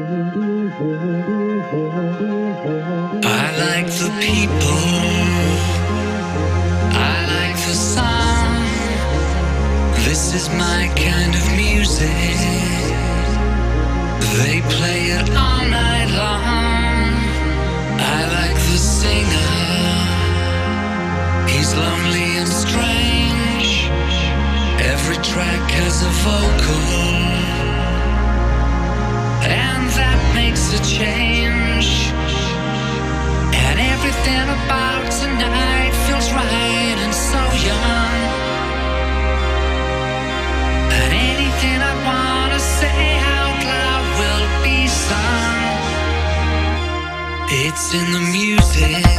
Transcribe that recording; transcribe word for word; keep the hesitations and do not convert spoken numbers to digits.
I like the people, I like the song. This is my kind of music. They play it all night long. I like the singer, he's lonely and strange. Every track has a vocal, and that makes a change. And everything about tonight feels right and so young. And anything I wanna say out loud will be sung. It's in the music.